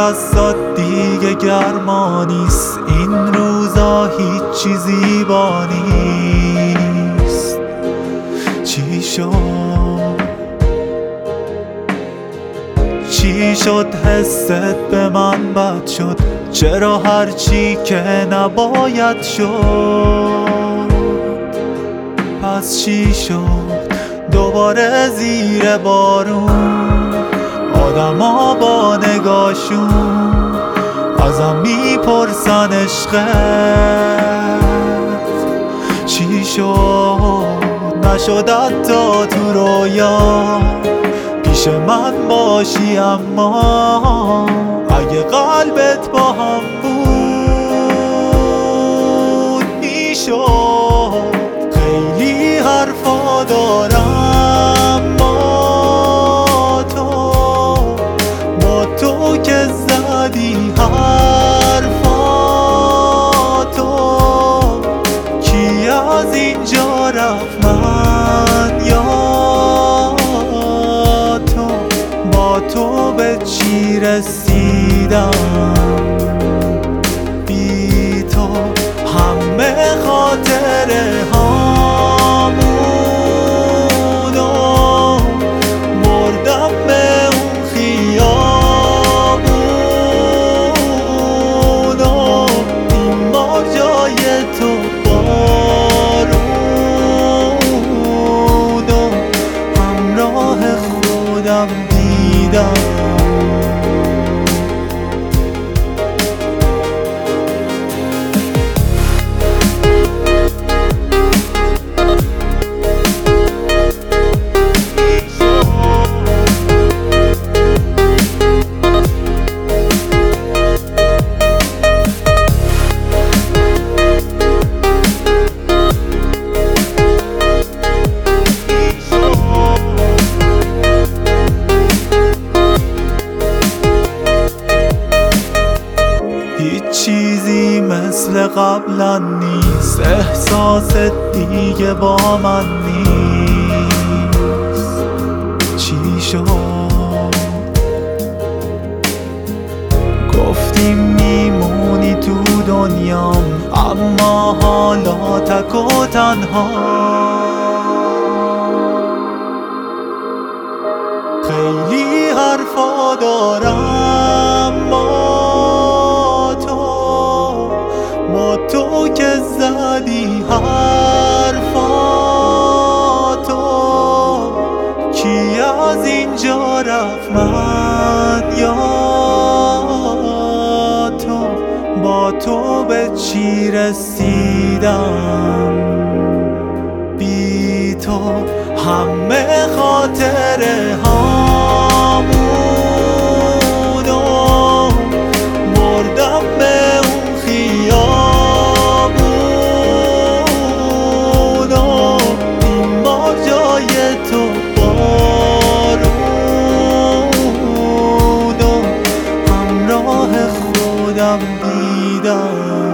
دستات دیگه گرما نیست، این روزا هیچ چیزی با نیست. چی شد حست به من بد شد؟ چرا هرچی که نباید شد؟ پس چی شد دوباره زیر بارون آدما با نگاشون ازم میپرسن عشقت چی شد؟ نشد حتی تو رویا پیش من باشی، اما اگه قلبت با هم بود میشد. خیلی حرفا دارم با تو که زدی حرفاتو، کی از اینجا رفت من یا تو؟ با تو به چی رسیدم؟ بی تو همه خاطره هامونو مردم به اون خیابونو، این ما جای تو بارونو همراه خودم دیدم. هیچ چیزی مثل قبلا نیست، احساس دیگه با من نیست. چی شد؟ گفتیم میمونی تو دنیام، اما حالا تک و تنها. خیلی حرفا دارم با تو که زدی حرفاتو، کی از اینجا رفت من یا تو؟ با تو به چی رسیدم؟ بی تو همه خاطره هامونو مردم به اون خیابونو، این ما جای تو بارونو همراه خودم دیدم.